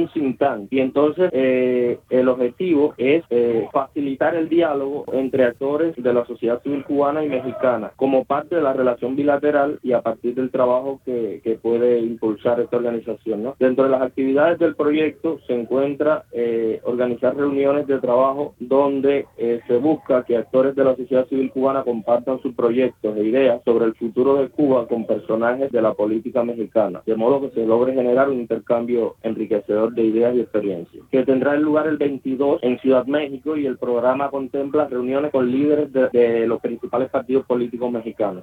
un think tank y entonces el objetivo es facilitar el diálogo entre actores de la sociedad civil cubana y mexicana como parte de la relación bilateral y a partir del trabajo que puede impulsar esta organización, ¿no? Dentro de las actividades del proyecto se encuentra organizar reuniones de trabajo donde se busca que actores de la sociedad civil cubana compartan sus proyectos e ideas sobre el futuro de Cuba con personajes de la política mexicana, de modo que se logre generar un intercambio enriquecedor de ideas y experiencias, que tendrá lugar el 22 en Ciudad México, y el programa contempla reuniones con líderes de los principales partidos políticos mexicanos.